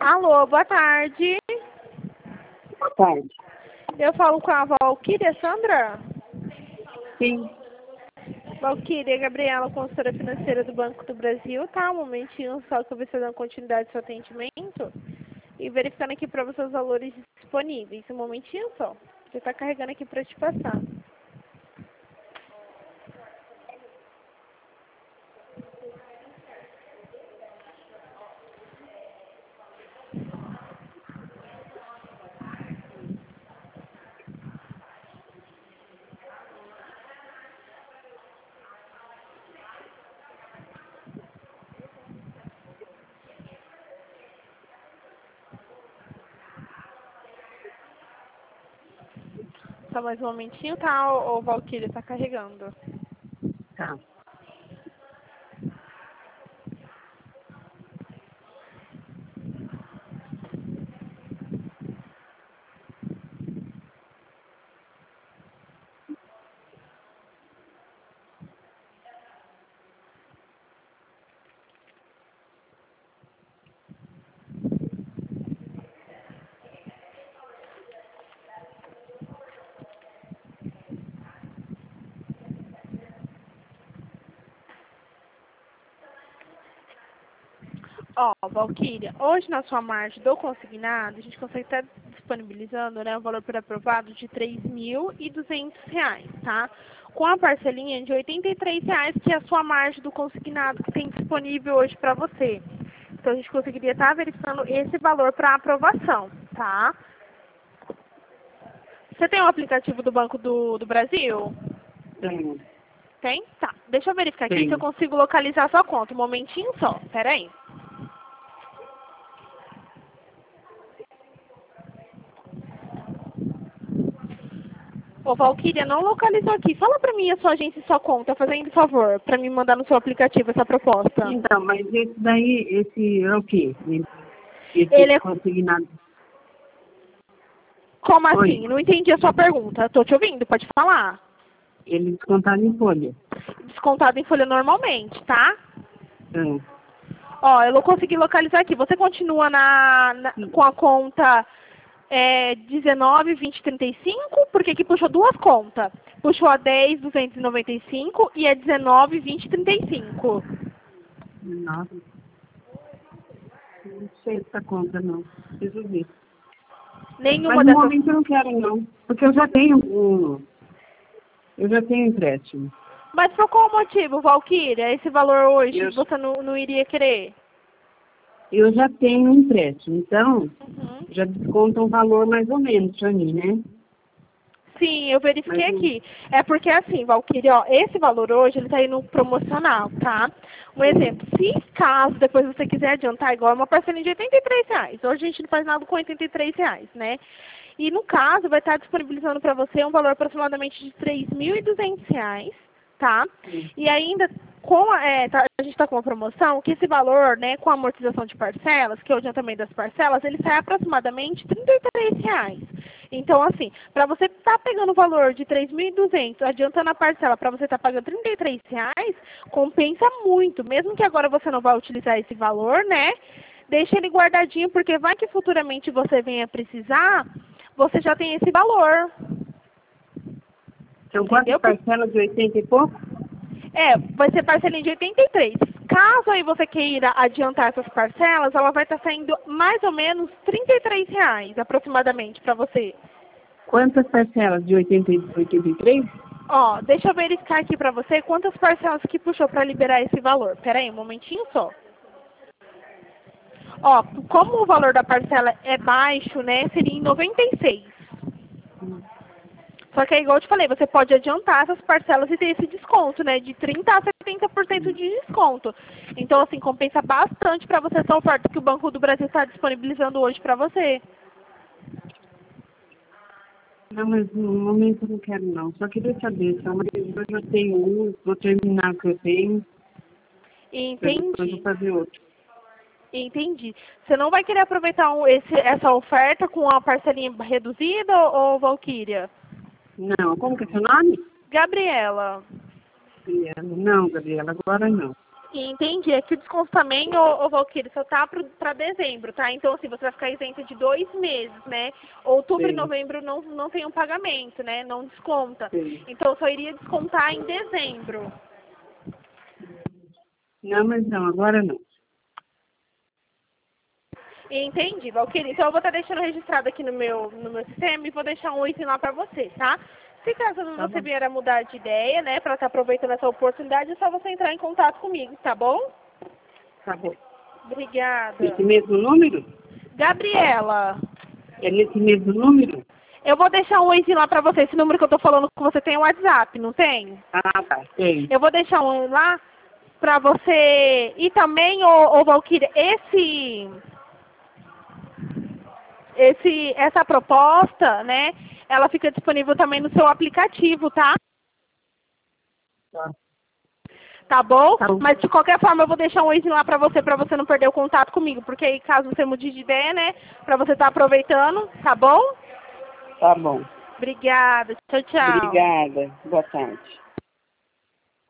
Alô, boa tarde. Boa tarde. Eu falo com a Valquíria, Sandra? Sim. Valquíria, Gabriela, consultora financeira do Banco do Brasil, tá? Um momentinho só que eu vou dando continuidade ao seu atendimento e verificando aqui para você os valores disponíveis. Um momentinho só. Já tá carregando aqui para te passar. Só mais um momentinho, tá? O Valquíria tá carregando. Tá. Ó, Valquíria, hoje na sua margem do consignado, a gente consegue estar disponibilizando, né, o valor por aprovado de R$ 3.200, tá? Com a parcelinha de R$ 83, que é a sua margem do consignado que tem disponível hoje para você. Então a gente conseguiria estar verificando esse valor para aprovação, tá? Você tem o aplicativo do Banco do Brasil? Tenho. Tem? Tá. Deixa eu verificar aqui se Tenho. eu consigo localizar a sua conta. Um momentinho só. Pera aí. Ô, Valquíria, não localizou aqui. Fala pra mim a sua agência e sua conta, fazendo favor, pra me mandar no seu aplicativo essa proposta. Então, mas esse daí, esse é o quê? Esse Ele é... consignado. Como Oi. assim? Não entendi a sua pergunta. Tô te ouvindo, pode falar. Ele descontado em folha. Descontado em folha normalmente, tá? É. Ó, eu não consegui localizar aqui. Você continua com a conta 19, 20, 35? Porque aqui puxou duas contas. Puxou a 10, 295 e a 19, 20, 35. Nossa. Não sei essa conta, não. Preciso ver. Nenhuma Mas no dessas. momento eu não quero, não. Porque eu já tenho eu já tenho empréstimo. Mas por qual motivo, Valquíria, esse valor hoje Eu, você não iria querer? eu já tenho empréstimo. Então, Uhum. já desconta um valor mais ou menos para mim, né? Sim, eu verifiquei Mas aqui. É porque assim, Valquíria, ó, esse valor hoje, ele tá indo promocional, tá? Um exemplo, se caso depois você quiser adiantar, igual uma parcelinha de R$ 83. Hoje a gente não faz nada com R$ 83, né? E no caso, vai estar disponibilizando para você um valor aproximadamente de R$ 3.200, tá? E ainda, a gente está com uma promoção que esse valor, né, com a amortização de parcelas, que é o adiantamento das parcelas, ele sai aproximadamente R$ 33. Então, assim, para você estar pegando o valor de 3.200, adiantando a parcela, para você estar pagando R$ 33, compensa muito. Mesmo que agora você não vá utilizar esse valor, né? Deixa ele guardadinho, porque vai que futuramente você venha precisar, você já tem esse valor. são quantas Entendeu? parcelas de 80 e pouco? Vai ser parcelinha de 83. Caso aí você queira adiantar essas parcelas, ela vai estar saindo mais ou menos R$ 33, aproximadamente, para você. Quantas parcelas de 83? Ó, deixa eu verificar aqui para você quantas parcelas que puxou para liberar esse valor. Pera aí, um momentinho só. Ó, como o valor da parcela é baixo, né, seria em 96. Só que é igual eu te falei, você pode adiantar essas parcelas e ter esse desconto, né? De 30% a 70% de desconto. Então, assim, compensa bastante para você essa oferta que o Banco do Brasil está disponibilizando hoje para você. Não, mas no momento eu não quero, não. Só queria saber, só, mas eu já tenho um, vou terminar o que eu tenho, depois eu vou Entendi. fazer outro. Entendi. Você não vai querer aproveitar essa oferta com a parcelinha reduzida, ou Valquíria? Não, como que é seu nome? Gabriela. Gabriela. Não, Gabriela, agora não. Entendi. É que o desconto também, ô Valquíria, só tá para dezembro, tá? Então, assim, você vai ficar isenta de 2 meses, né? Outubro e novembro não tem um pagamento, né? Não desconta. Sim. Então, só iria descontar em dezembro. Não, mas não, agora não. Entendi, Valquíria. Então, eu vou estar deixando registrado aqui no meu sistema e vou deixar um oito lá para você, tá? Se caso você vier a mudar de ideia, né, para estar aproveitando essa oportunidade, é só você entrar em contato comigo, tá bom? Tá bom. Obrigada. Nesse mesmo número? Gabriela. É nesse mesmo número? Eu vou deixar um oizinho lá pra você. Esse número que eu tô falando com você tem o WhatsApp, não tem? Ah, tá. Tem. Eu vou deixar um lá pra você. E também, ô Valquíria, essa proposta, né, ela fica disponível também no seu aplicativo, tá? Tá. Tá bom? Tá bom. Mas de qualquer forma eu vou deixar um oizinho lá pra você não perder o contato comigo. Porque aí caso você mude de ideia, né, pra você estar aproveitando, tá bom? Tá bom. Obrigada. Tchau, tchau. Obrigada. Boa tarde.